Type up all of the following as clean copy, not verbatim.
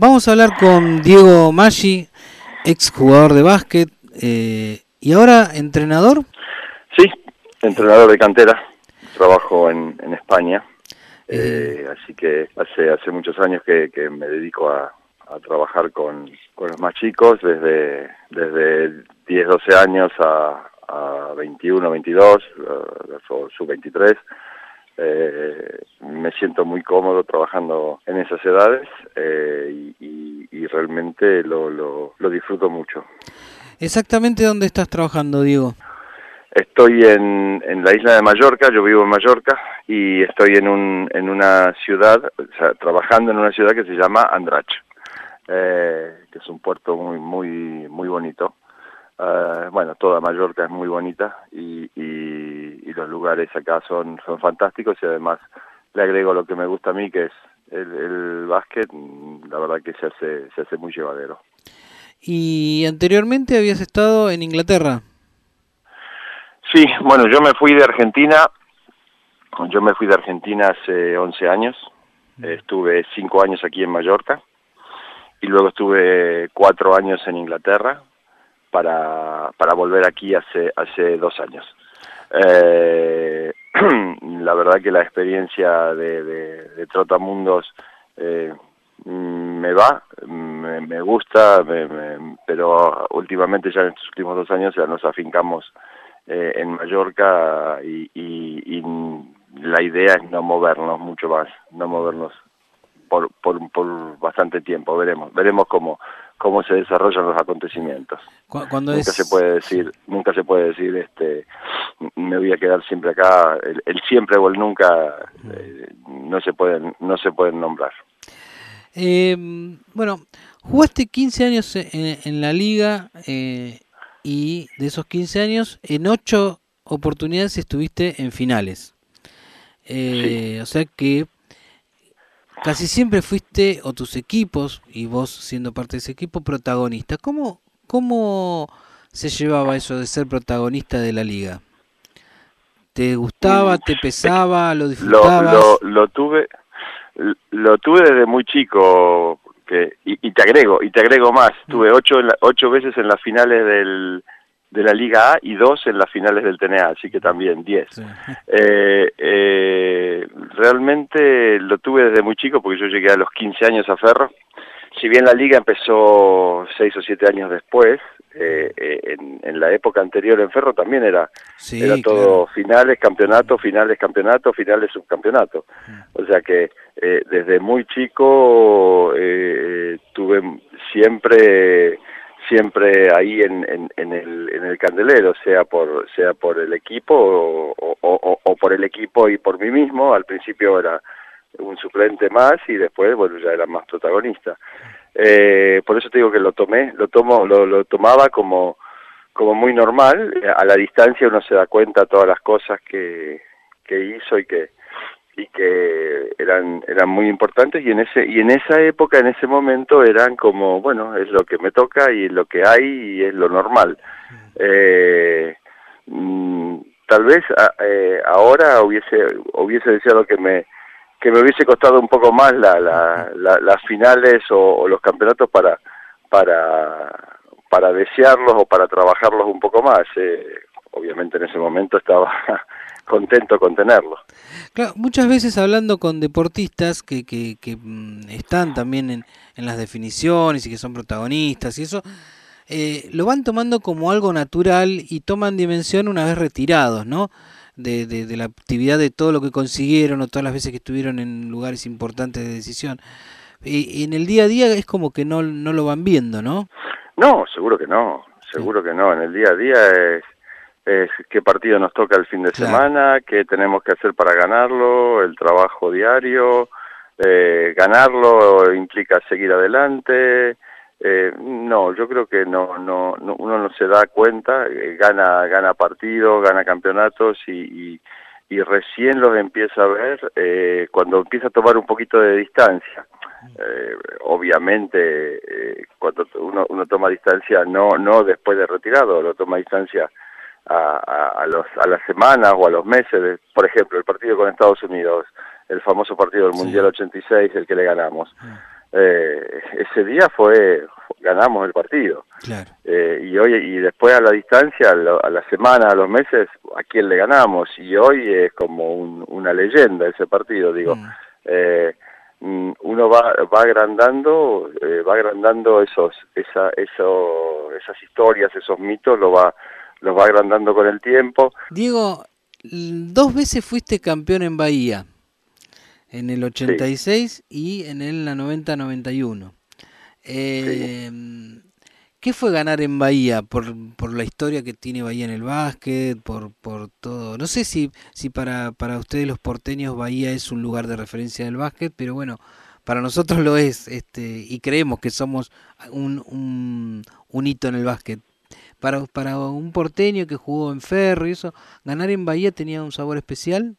Vamos a hablar con Diego Maggi, ex jugador de básquet y ahora entrenador. Sí, entrenador de cantera, trabajo en España, así que hace muchos años que me dedico a trabajar con los más chicos, desde 10, 12 años a 21, 22, o sub-23. Me siento muy cómodo trabajando en esas edades y realmente lo disfruto mucho. ¿Exactamente dónde estás trabajando, Diego? Estoy en la isla de Mallorca, yo vivo en Mallorca y estoy en una ciudad, o sea, trabajando en una ciudad que se llama Andratx, que es un puerto muy bonito. Bueno, toda Mallorca es muy bonita y los lugares acá son fantásticos y además le agrego lo que me gusta a mí, que es el básquet. La verdad que se hace muy llevadero. ¿Y anteriormente habías estado en Inglaterra? Sí, bueno, yo me fui de Argentina hace 11 años, estuve 5 años aquí en Mallorca y luego estuve 4 años en Inglaterra para volver aquí hace 2 años. La verdad que la experiencia de Trotamundos me gusta, pero últimamente ya en estos últimos 2 años ya nos afincamos en Mallorca y la idea es no movernos mucho más, no movernos por bastante tiempo. Veremos cómo se desarrollan los acontecimientos. Nunca se puede decir me voy a quedar siempre acá. El siempre o el nunca no se pueden nombrar. Bueno, jugaste 15 años en la liga y de esos 15 años en 8 oportunidades estuviste en finales. Sí. O sea que casi siempre fuiste, o tus equipos, y vos siendo parte de ese equipo, protagonista. ¿Cómo se llevaba eso de ser protagonista de la liga? ¿Te gustaba, te pesaba, lo disfrutabas? Lo tuve desde muy chico, y te agrego más. Tuve 8 veces en las finales de la Liga A y 2 en las finales del TNA, así que también 10. Sí. Realmente lo tuve desde muy chico porque yo llegué a los 15 años a Ferro. Si bien la liga empezó 6 o 7 años después, en la época anterior en Ferro también era todo, claro, finales, campeonato, subcampeonato. O sea que desde muy chico tuve siempre ahí en el candelero, sea por el equipo o por el equipo y por mí mismo. Al principio era un suplente más y después, bueno, ya era más protagonista. Por eso te digo que lo tomaba como muy normal. A la distancia uno se da cuenta de todas las cosas que hizo y que eran muy importantes, y en esa época, en ese momento, eran como, bueno, es lo que me toca y es lo que hay y es lo normal. Tal vez ahora hubiese deseado que me hubiese costado un poco más las finales o los campeonatos para desearlos o para trabajarlos un poco más. Obviamente en ese momento estaba contento con tenerlos. Claro, muchas veces hablando con deportistas que están también en las definiciones y que son protagonistas y eso, lo van tomando como algo natural y toman dimensión una vez retirados, ¿no? De la actividad, de todo lo que consiguieron o todas las veces que estuvieron en lugares importantes de decisión. Y en el día a día es como que no lo van viendo, ¿no? No, seguro que no. En el día a día es qué partido nos toca el fin de semana, qué tenemos que hacer para ganarlo, el trabajo diario. Ganarlo implica seguir adelante. No, yo creo que uno no se da cuenta. Gana partidos, gana campeonatos y recién los empieza a ver cuando empieza a tomar un poquito de distancia. Obviamente cuando uno toma distancia, no después de retirado, lo toma distancia a las semanas o a los meses. Por ejemplo, el partido con Estados Unidos, el famoso partido del Mundial 86, el que le ganamos. ese día ganamos el partido. Claro. Y después a la distancia, a la semana, a los meses, ¿a quién le ganamos? Y hoy es como una leyenda ese partido, digo. Uno va agrandando esas historias, esos mitos, los va agrandando con el tiempo. Diego, 2 veces fuiste campeón en Bahía, en el 86 sí. Y en el 90-91. Sí. ¿Qué fue ganar en Bahía? Por la historia que tiene Bahía en el básquet, por todo. No sé si para ustedes los porteños Bahía es un lugar de referencia del básquet, pero bueno, para nosotros lo es, y creemos que somos un hito en el básquet. Para un porteño que jugó en Ferro y eso, ¿ganar en Bahía tenía un sabor especial?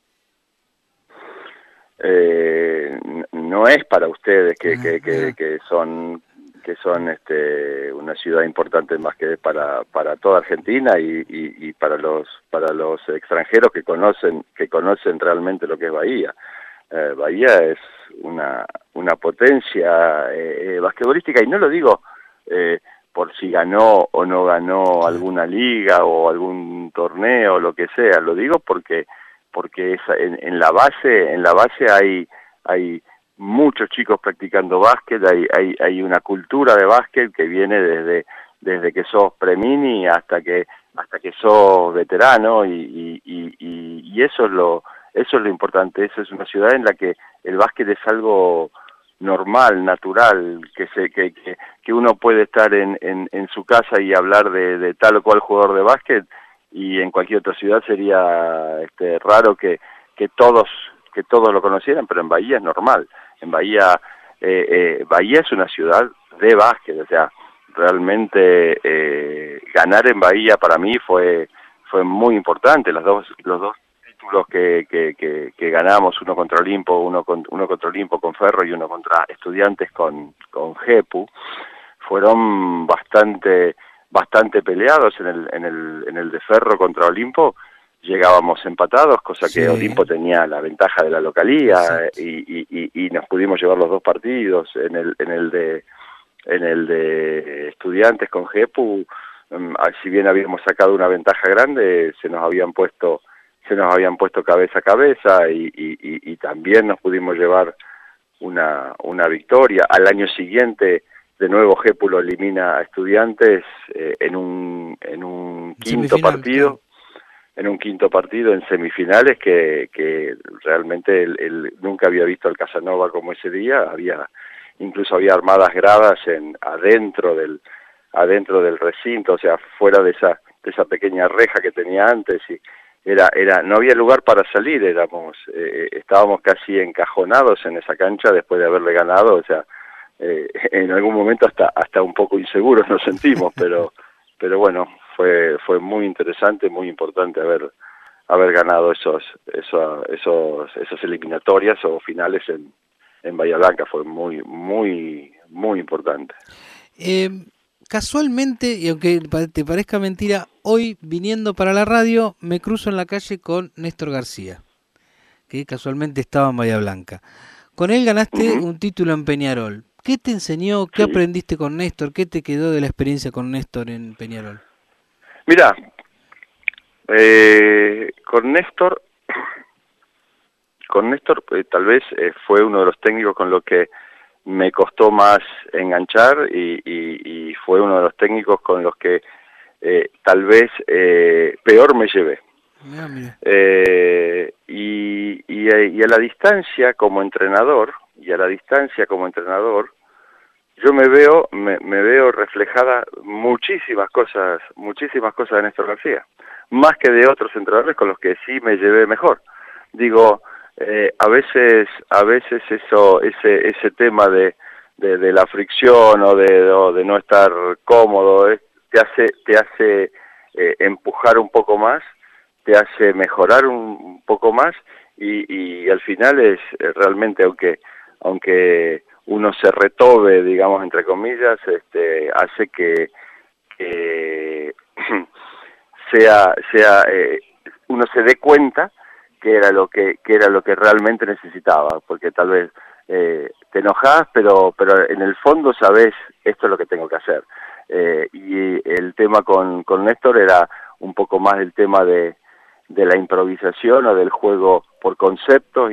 No es para ustedes que son una ciudad importante más que para toda Argentina y para los extranjeros que conocen realmente lo que es Bahía. Bahía es una potencia basquetbolística, y no lo digo por si ganó o no ganó alguna liga o algún torneo, lo que sea, lo digo porque en la base hay muchos chicos practicando básquet, hay una cultura de básquet que viene desde que sos premini hasta que sos veterano, y eso es lo importante. Eso es una ciudad en la que el básquet es algo normal, natural, que uno puede estar en su casa y hablar de tal o cual jugador de básquet, y en cualquier otra ciudad sería raro que todos lo conocieran, pero en Bahía es normal. En Bahía Bahía es una ciudad de básquet, o sea, realmente ganar en Bahía para mí fue muy importante. Los dos títulos que ganamos, uno contra Olimpo, uno contra Olimpo con Ferro y uno contra Estudiantes con Jepu, fueron bastante peleados. En el de Ferro contra Olimpo llegábamos empatados, cosa que Olimpo tenía la ventaja de la localía, y nos pudimos llevar los dos partidos. En el de Estudiantes con Jepu, si bien habíamos sacado una ventaja grande, se nos habían puesto cabeza a cabeza, y también nos pudimos llevar una victoria. Al año siguiente de nuevo Jepu lo elimina a Estudiantes en un quinto partido. Claro. En un quinto partido en semifinales que realmente él nunca había visto al Casanova como ese día. Incluso había armadas gradas adentro del recinto, o sea, fuera de esa pequeña reja que tenía antes, y no había lugar para salir. Estábamos casi encajonados en esa cancha después de haberle ganado, o sea, en algún momento hasta un poco inseguros nos sentimos, pero bueno, fue muy interesante, muy importante haber ganado esas eliminatorias o finales en Bahía Blanca. Fue muy muy muy importante. Casualmente, y aunque te parezca mentira, hoy viniendo para la radio me cruzo en la calle con Néstor García, que casualmente estaba en Bahía Blanca. Con él ganaste un título en Peñarol. ¿Qué te enseñó? ¿Qué aprendiste con Néstor? ¿Qué te quedó de la experiencia con Néstor en Peñarol? Mirá, con Néstor tal vez fue uno de los técnicos con los que me costó más enganchar, y fue uno de los técnicos con los que tal vez peor me llevé. Y a la distancia como entrenador, yo me veo reflejada muchísimas cosas de Néstor García, más que de otros entrenadores con los que sí me llevé mejor. Digo, a veces ese tema de la fricción o de no estar cómodo te hace empujar un poco más, te hace mejorar un poco más, y al final es realmente, aunque uno se retobe, digamos, entre comillas, hace que uno se dé cuenta que era lo que realmente necesitaba, porque tal vez te enojás, pero en el fondo sabés, esto es lo que tengo que hacer. Y el tema con Néstor era un poco más del tema de la improvisación o del juego por conceptos,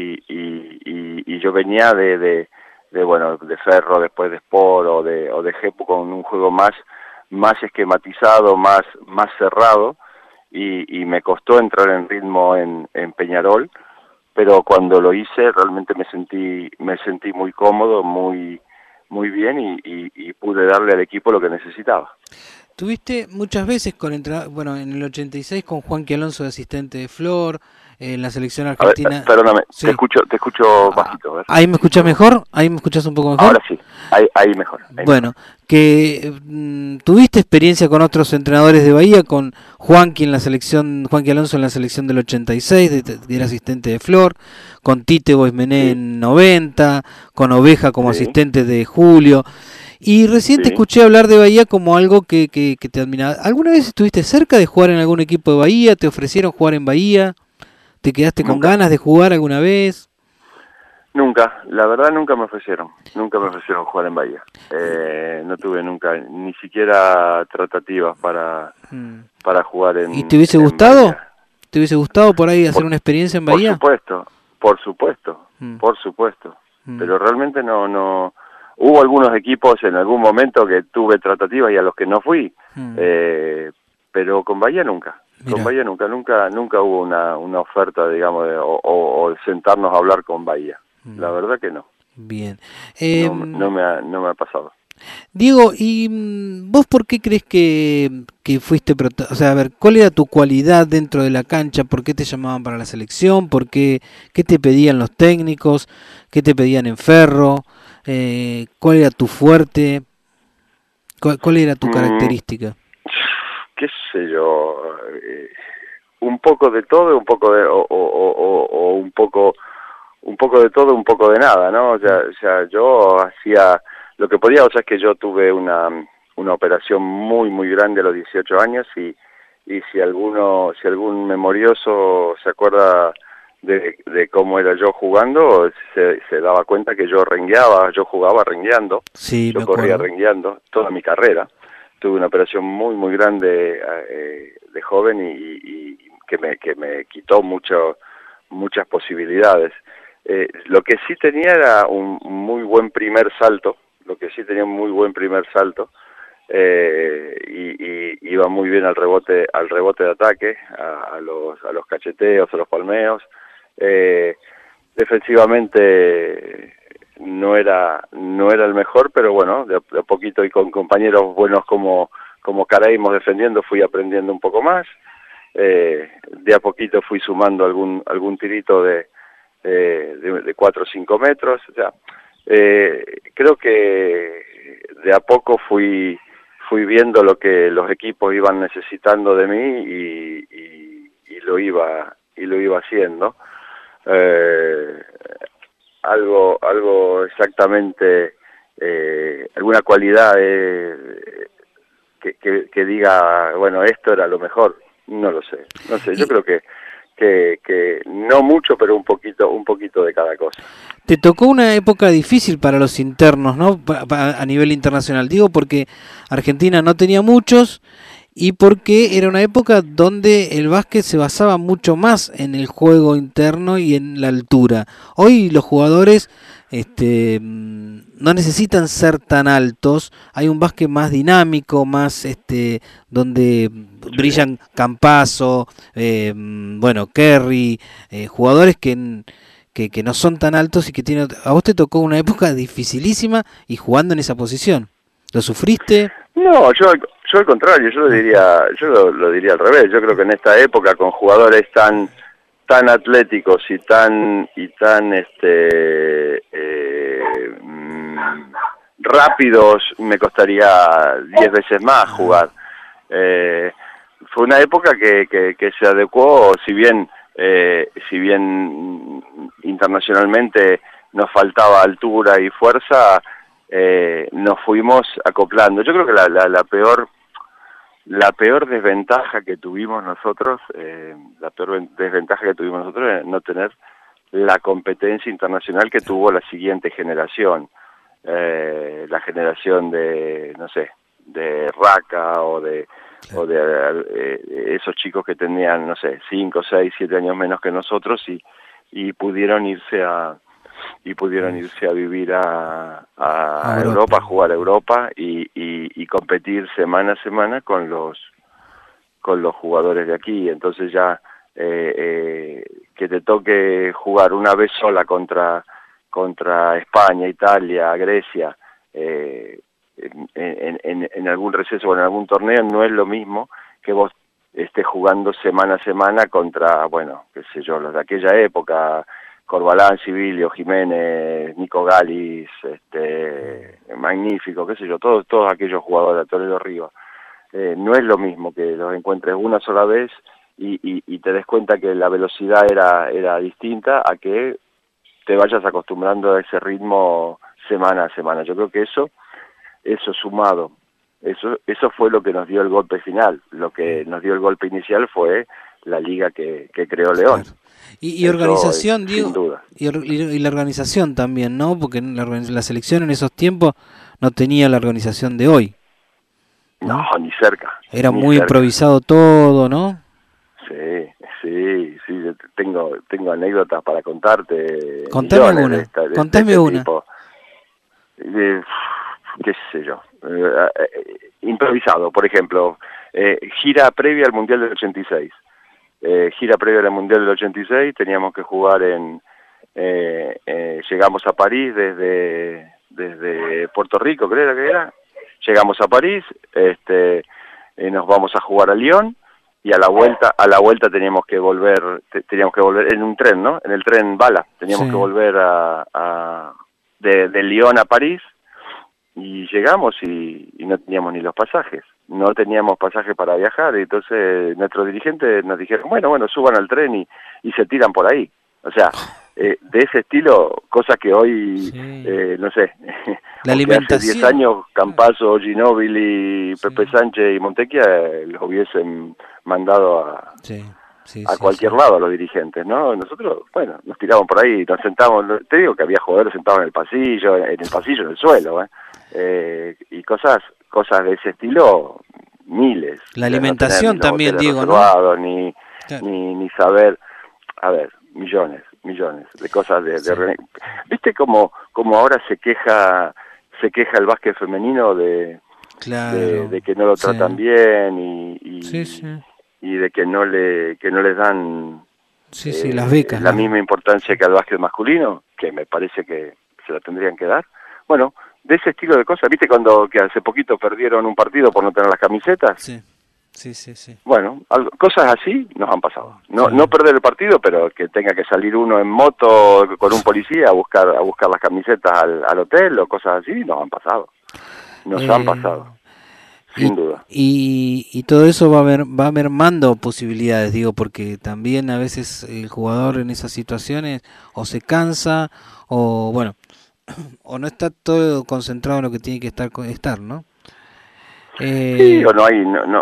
y yo venía de Ferro, después de Sport o de Jepu, con un juego más esquematizado, más cerrado, y me costó entrar en ritmo en Peñarol, pero cuando lo hice realmente me sentí muy cómodo, muy bien, y pude darle al equipo lo que necesitaba. Tuviste muchas veces en el 86 con Juanqui Alonso de asistente de Flor, en la selección A ver, argentina. perdóname, Sí. te escucho bajito. A ver. ¿Ahí me escuchás mejor? ¿Ahí me escuchás un poco mejor? Ahora sí, ahí mejor. Bueno, que tuviste experiencia con otros entrenadores de Bahía, con Juanqui Alonso en la selección del 86, que era asistente de Flor, con Tite Boismené Sí. en 90, con Oveja como Sí. asistente de Julio. Y recién te escuché hablar de Bahía como algo que te admiraba. ¿Alguna vez estuviste cerca de jugar en algún equipo de Bahía? ¿Te ofrecieron jugar en Bahía? ¿Te quedaste con ganas de jugar alguna vez? Nunca, la verdad nunca me ofrecieron jugar en Bahía. No tuve nunca, ni siquiera tratativas para jugar en ¿Y te hubiese gustado? Bahía. ¿Te hubiese gustado por ahí hacer una experiencia en Bahía? Por supuesto. Pero realmente no. Hubo algunos equipos en algún momento que tuve tratativas y a los que no fui, pero con Bahía nunca. Mirá. Con Bahía nunca hubo una oferta, digamos, o sentarnos a hablar con Bahía. La verdad que no. Bien. No me ha pasado. Diego, ¿y vos por qué crees que fuiste, o sea, a ver, cuál era tu cualidad dentro de la cancha? ¿Por qué te llamaban para la selección? ¿Qué te pedían los técnicos? ¿Qué te pedían en Ferro? ¿Cuál era tu fuerte? ¿Cuál era tu característica? Qué sé yo, un poco de todo, un poco de un poco de todo, un poco de nada, ¿no? O sea, yo hacía lo que podía. O sea, es que yo tuve una operación muy grande a los 18 años, y si algún memorioso se acuerda de cómo era yo jugando, se daba cuenta que yo jugaba rengueando, Sí, yo corría rengueando toda mi carrera. Tuve una operación muy grande de joven, y que me quitó muchas posibilidades. Lo que sí tenía era un muy buen primer salto, y iba muy bien al rebote de ataque, a los cacheteos, a los palmeos. Defensivamente no era el mejor, pero bueno, de a poquito, y con compañeros buenos como Caraímos defendiendo, fui aprendiendo un poco más. De a poquito fui sumando algún tirito de 4 o 5 metros. O sea, creo que de a poco fui viendo lo que los equipos iban necesitando de mí, y lo iba haciendo. Algo exactamente, alguna cualidad que diga, bueno, esto era lo mejor, no lo sé. Yo creo que no mucho, pero un poquito de cada cosa. Te tocó una época difícil para los internos, ¿no? A nivel internacional, digo, porque Argentina no tenía muchos, y porque era una época donde el básquet se basaba mucho más en el juego interno y en la altura. Hoy los jugadores no necesitan ser tan altos, hay un básquet más dinámico, más donde brillan Campazzo, Kerry, jugadores que no son tan altos, y que tienen. A vos te tocó una época dificilísima y jugando en esa posición. ¿Lo sufriste? No, yo al contrario, yo lo diría al revés. Yo creo que en esta época, con jugadores tan atléticos y tan rápidos, me costaría 10 veces más jugar. Fue una época que se adecuó, si bien internacionalmente nos faltaba altura y fuerza, nos fuimos acoplando. Yo creo que la peor desventaja que tuvimos nosotros, es no tener la competencia internacional que tuvo la siguiente generación, la generación de, no sé, de Raka o de esos chicos que tenían, no sé, 5, 6, 7 años menos que nosotros y pudieron irse a vivir a Europa, a jugar a Europa y competir semana a semana con los jugadores de aquí. Entonces ya que te toque jugar una vez sola contra España, Italia, Grecia, en algún receso o en algún torneo, no es lo mismo que vos estés jugando semana a semana contra, bueno, qué sé yo, los de aquella época, Corbalán, Sibilio, Jiménez, Nico Galis, Magnífico, qué sé yo, todos aquellos jugadores, Toledo Rivas. No es lo mismo que los encuentres una sola vez y te des cuenta que la velocidad era distinta a que te vayas acostumbrando a ese ritmo semana a semana. Yo creo que eso sumado, eso fue lo que nos dio el golpe final. Lo que nos dio el golpe inicial fue la liga que creó León. Claro. Y organización, sin duda. Y la organización también, ¿no? Porque la selección en esos tiempos no tenía la organización de hoy. No, ni cerca. Era ni muy cerca. improvisado todo, ¿no? Sí, tengo anécdotas para contarte. Contame una, contame una. Qué sé yo, improvisado, por ejemplo, gira previa al Mundial del 86. Gira previa al Mundial del 86, teníamos que jugar llegamos a París desde Puerto Rico, creo que era. Llegamos a París, nos vamos a jugar a Lyon y a la vuelta teníamos que volver en un tren, ¿no? En el tren bala, teníamos que volver de Lyon a París y llegamos y no teníamos ni los pasajes. No teníamos pasaje para viajar, y entonces nuestros dirigentes nos dijeron, bueno, suban al tren y se tiran por ahí. O sea, de ese estilo, cosas que hoy, no sé, la alimentación. Hace 10 años Campazzo, Ginóbili, Pepe Sánchez y Montequia los hubiesen mandado a cualquier lado a los dirigentes, ¿no? Nosotros, bueno, nos tiramos por ahí, nos sentamos, te digo que había jugadores sentados en el pasillo, en el suelo, y cosas de ese estilo, miles. La alimentación también, digo, ¿no? Ni saber, a ver, millones de cosas ¿Viste cómo ahora se queja el básquet femenino de que no lo tratan bien y de que no les dan las becas, la misma importancia que al básquet masculino, que me parece que se la tendrían que dar? Bueno, de ese estilo de cosas, ¿viste que hace poquito perdieron un partido por no tener las camisetas? Sí. Bueno, cosas así nos han pasado. No perder el partido, pero que tenga que salir uno en moto con un policía a buscar las camisetas al hotel o cosas así, nos han pasado. Han pasado, sin duda. Y todo eso va mermando posibilidades, digo, porque también a veces el jugador en esas situaciones o se cansa o, bueno, o no está todo concentrado en lo que tiene que estar, ¿no? Sí, o no hay,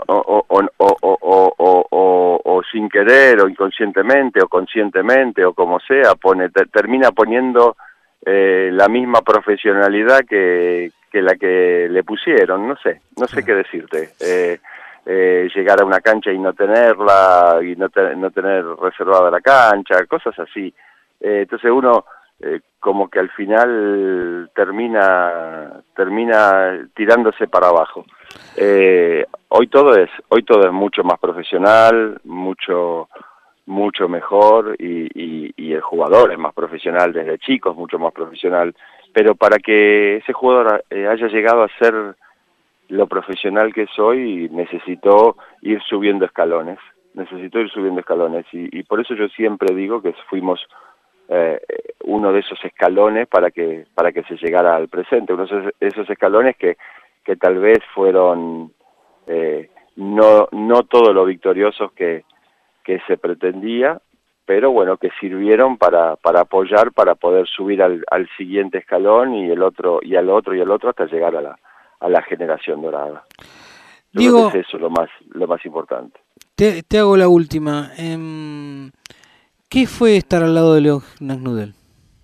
o sin querer, o inconscientemente, o conscientemente, o como sea, termina poniendo la misma profesionalidad que la que le pusieron, no sé qué decirte. Llegar a una cancha y no tenerla, y no tener reservada la cancha, cosas así. Entonces uno como que al final termina tirándose para abajo. Hoy todo es mucho más profesional, mucho mejor, y el jugador es más profesional desde chico, es mucho más profesional, pero para que ese jugador haya llegado a ser lo profesional que soy, necesitó ir subiendo escalones, y por eso yo siempre digo que fuimos uno de esos escalones para que se llegara al presente, uno de esos escalones que tal vez fueron no todo lo victoriosos que se pretendía, pero bueno, que sirvieron para apoyar, para poder subir al siguiente escalón y al otro hasta llegar a la generación dorada. Yo creo que es eso lo más importante. Te hago la última. ¿Qué fue estar al lado de León Nasnudel?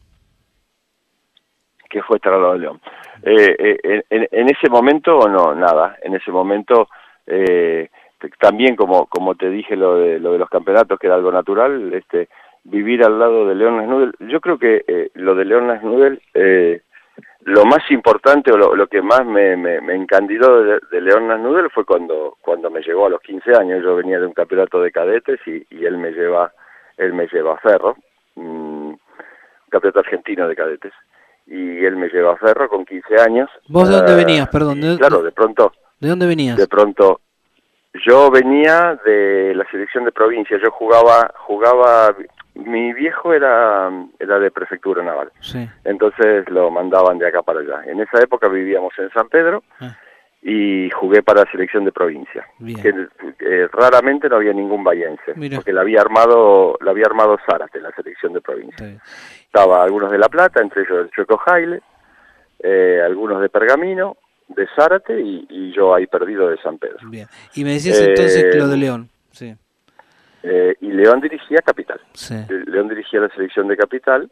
¿Qué fue estar al lado de León? En ese momento, no, nada. En ese momento, también como te dije lo de los campeonatos, que era algo natural, vivir al lado de León Nasnudel. Yo creo que lo de León Nasnudel, lo más importante o lo que más me encandiló de León Nasnudel fue cuando me llegó a los 15 años. Yo venía de un campeonato de cadetes y él me lleva a Ferro, un campeonato argentino de cadetes. Y él me lleva a Ferro con 15 años. ¿Vos de dónde venías, perdón? Claro, de pronto... ¿De dónde venías? De pronto, yo venía de la selección de provincia, yo jugaba, mi viejo era de prefectura naval, sí. Entonces lo mandaban de acá para allá. En esa época vivíamos en San Pedro y jugué para la selección de provincia. Que raramente no había ningún bahiense, porque la había armado Zárate, la selección de provincia. Sí. Estaba algunos de La Plata, entre ellos el Chueco Jaile, algunos de Pergamino, de Zárate y yo ahí perdido de San Pedro. Bien. Y me decías entonces lo de León. Sí. Y León dirigía Capital. Sí. León dirigía la selección de Capital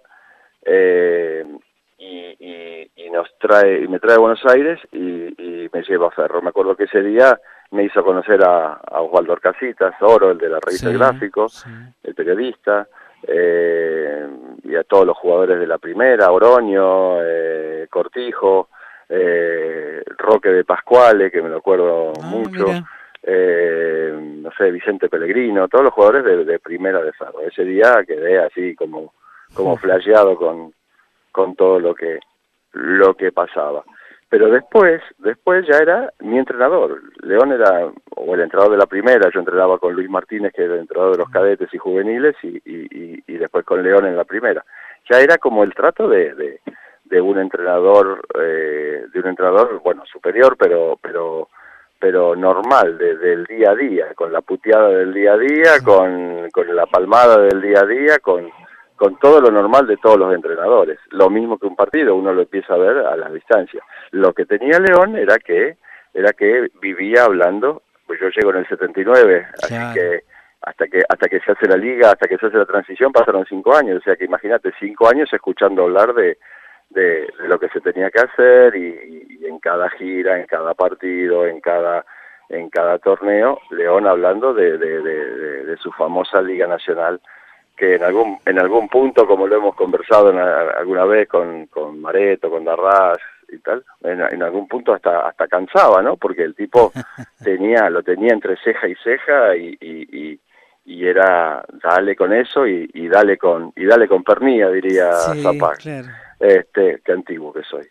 y me trae a Buenos Aires y me lleva a Ferro. Me acuerdo que ese día me hizo conocer a Osvaldo Orcasitas, Oro, el de la revista Gráfico, el periodista, y a todos los jugadores de la primera, Oroño, Cortijo, Roque de Pascuale, que me lo acuerdo mucho, no sé, Vicente Pellegrino, todos los jugadores de primera de Ferro. Ese día quedé así como flasheado con todo lo que pasaba. Pero después ya era mi entrenador. León era o el entrenador de la primera, yo entrenaba con Luis Martínez, que era el entrenador de los cadetes y juveniles, y después con León en la primera. Ya era como el trato de un entrenador, bueno, superior, pero normal, del día a día, con la puteada del día a día, con la palmada del día a día, con todo lo normal de todos los entrenadores. Lo mismo que un partido, uno lo empieza a ver a las distancias. Lo que tenía León era que vivía hablando, pues yo llego en el 79, claro. Así que hasta que se hace la liga, hasta que se hace la transición, pasaron 5 años. O sea que imagínate, 5 años escuchando hablar de lo que se tenía que hacer y en cada gira, en cada partido, en cada torneo, León hablando de su famosa Liga Nacional, que en algún punto, como lo hemos conversado alguna vez con Mareto, con Darrás y tal, en algún punto hasta cansaba, ¿no? Porque el tipo lo tenía entre ceja y ceja y era dale con eso y dale con pernía, diría Zapag. Claro. Qué antiguo que soy.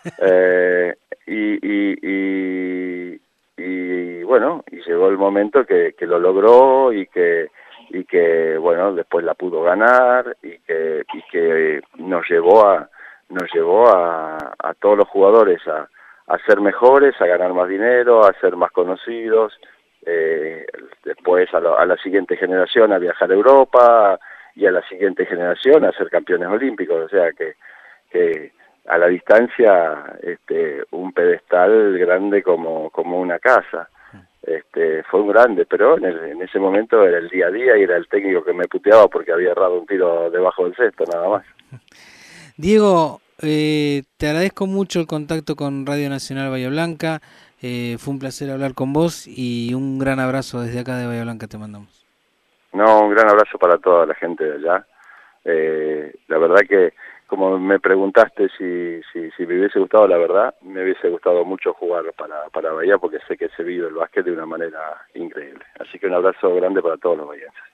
Y bueno, y llegó el momento que lo logró y que bueno, después la pudo ganar y que nos llevó a todos los jugadores a ser mejores, a ganar más dinero, a ser más conocidos, después a la siguiente generación a viajar a Europa y a la siguiente generación a ser campeones olímpicos. O sea que a la distancia un pedestal grande como una casa. Fue un grande, pero en ese momento era el día a día y era el técnico que me puteaba porque había errado un tiro debajo del cesto, nada más. Diego, te agradezco mucho el contacto con Radio Nacional Bahía Blanca. Fue un placer hablar con vos y un gran abrazo desde acá de Bahía Blanca te mandamos. No, un gran abrazo para toda la gente de allá. La verdad que, como me preguntaste si me hubiese gustado, la verdad, me hubiese gustado mucho jugar para Bahía porque sé que se vive el básquet de una manera increíble. Así que un abrazo grande para todos los bahienses.